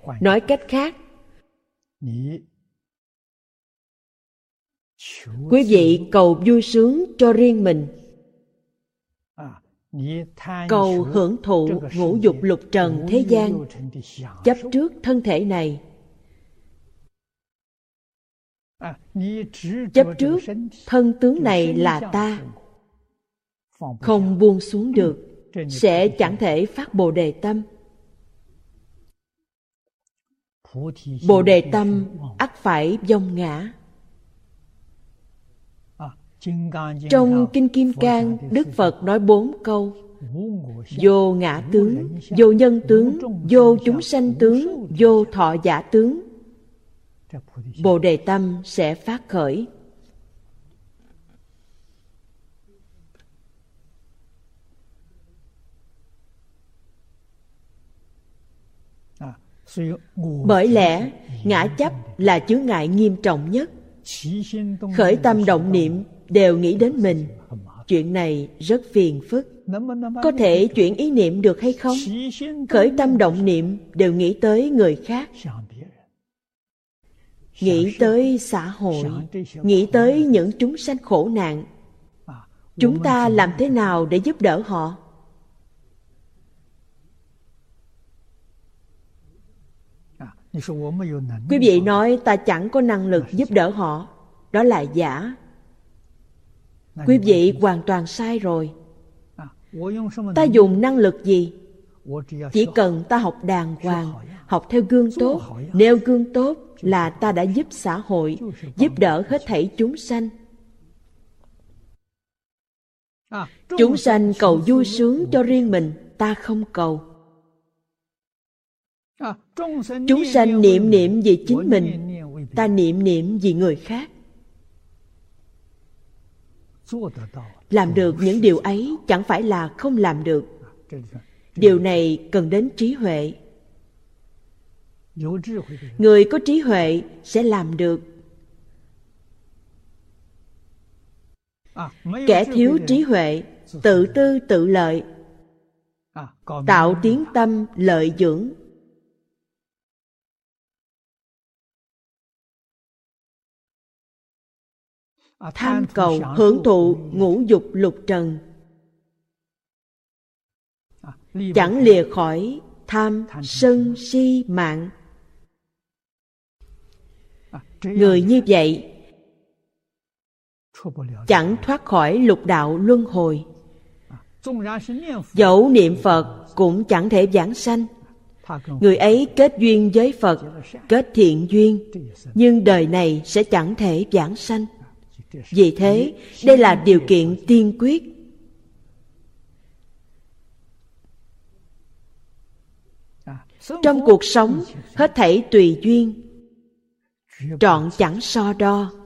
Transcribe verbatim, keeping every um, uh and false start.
Nói cách khác, quý vị cầu vui sướng cho riêng mình, cầu hưởng thụ ngũ dục lục trần thế gian, chấp trước thân thể này, chấp trước thân tướng này là ta, không buông xuống được, sẽ chẳng thể phát Bồ Đề tâm. Bồ Đề tâm ắt phải vong ngã. Trong Kinh Kim Cang, Đức Phật nói bốn câu: vô ngã tướng, vô nhân tướng, vô chúng sanh tướng, vô thọ giả tướng. Bồ Đề tâm sẽ phát khởi. Bởi lẽ ngã chấp là chướng ngại nghiêm trọng nhất. Khởi tâm động niệm đều nghĩ đến mình. Chuyện này rất phiền phức. Có thể chuyển ý niệm được hay không? Khởi tâm động niệm đều nghĩ tới người khác, nghĩ tới xã hội, nghĩ tới những chúng sanh khổ nạn. Chúng ta làm thế nào để giúp đỡ họ? Quý vị nói ta chẳng có năng lực giúp đỡ họ, đó là giả. Quý vị hoàn toàn sai rồi. Ta dùng năng lực gì? Chỉ cần ta học đàng hoàng, học theo gương tốt, nêu gương tốt là ta đã giúp xã hội, giúp đỡ hết thảy chúng sanh. Chúng sanh cầu vui sướng cho riêng mình, ta không cầu. Chúng sanh niệm niệm vì chính mình, ta niệm niệm vì người khác. Làm được những điều ấy chẳng phải là không làm được. Điều này cần đến trí huệ. Người có trí huệ sẽ làm được. Kẻ thiếu trí huệ, tự tư tự lợi, tạo tiếng tâm lợi dưỡng. Tham cầu hưởng thụ ngũ dục lục trần, chẳng lìa khỏi tham sân si mạng. Người như vậy chẳng thoát khỏi lục đạo luân hồi. Dẫu niệm Phật cũng chẳng thể vãng sanh. Người ấy kết duyên với Phật, kết thiện duyên, nhưng đời này sẽ chẳng thể vãng sanh. Vì thế, đây là điều kiện tiên quyết. Trong cuộc sống, hết thảy tùy duyên, trọn chẳng so đo.